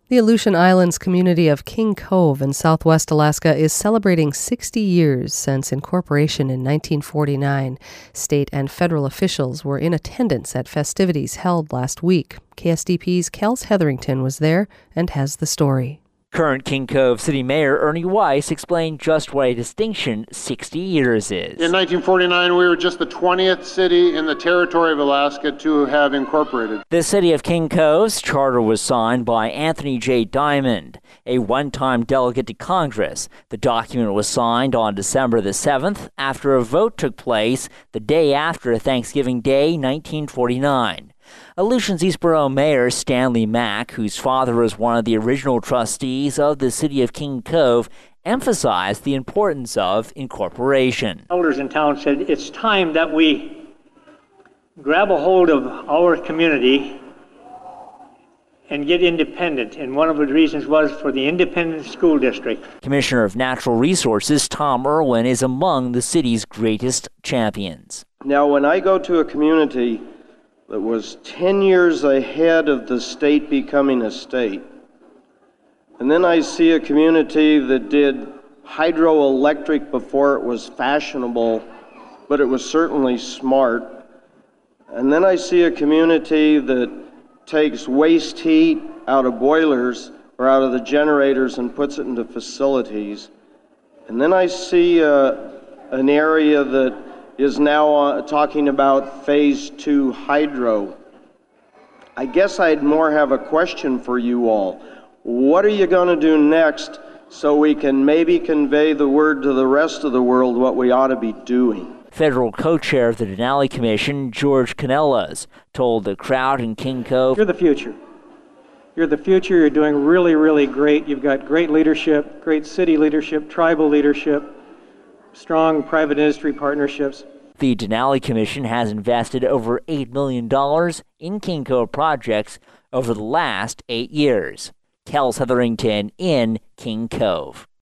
The Aleutian Islands community of King Cove in southwest Alaska is celebrating 60 years since incorporation in 1949. State and federal officials were in attendance at festivities held last week. KSDP's Kels Hetherington was there and has the story. Current King Cove City Mayor Ernie Weiss explained just what a distinction 60 years is. In 1949, we were just the 20th city in the territory of Alaska to have incorporated. The city of King Cove's charter was signed by Anthony J. Diamond, a one-time delegate to Congress. The document was signed on December the 7th after a vote took place the day after Thanksgiving Day, 1949. Aleutian's East Borough Mayor Stanley Mack, whose father was one of the original trustees of the city of King Cove, emphasized the importance of incorporation. Elders in town said it's time that we grab a hold of our community and get independent, and one of the reasons was for the independent school district. Commissioner of Natural Resources Tom Irwin is among the city's greatest champions. Now, when I go to a community that was 10 years ahead of the state becoming a state, and then I see a community that did hydroelectric before it was fashionable, but it was certainly smart, and then I see a community that takes waste heat out of boilers or out of the generators and puts it into facilities, and then I see an area that is now talking about phase 2 hydro. I guess I'd more have a question for you all. What are you going to do next so we can maybe convey the word to the rest of the world what we ought to be doing? Federal co-chair of the Denali Commission, George Canellas, told the crowd in King Cove, "You're the future. You're the future. You're doing really, really great. You've got great leadership, great city leadership, tribal leadership, strong private industry partnerships." The Denali Commission has invested over $8 million in King Cove projects over the last 8 years. Kels Hetherington in King Cove.